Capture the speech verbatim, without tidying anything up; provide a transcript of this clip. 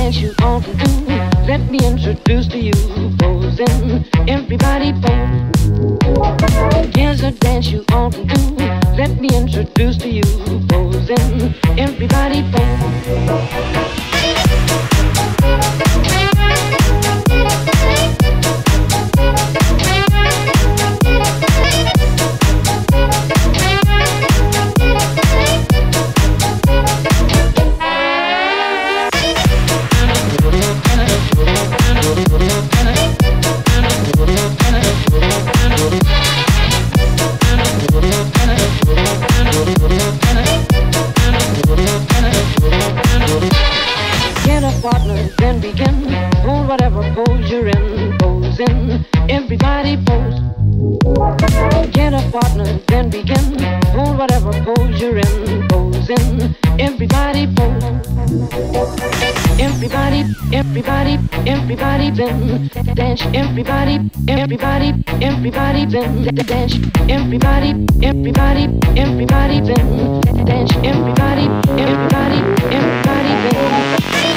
dance you all can do. Let me introduce to you posing. Everybody pose. Here's a dance you all can do. Let me introduce to you posing. Everybody pose. Get a partner, then begin. Hold whatever pose you're in. Pose in, everybody pose. Get a partner, then begin. Hold whatever pose you're in. Pose in, everybody pose. Everybody, everybody, everybody then dance. Everybody, everybody, everybody then dance. Everybody, everybody, everybody then dance. Everybody, everybody, everybody then.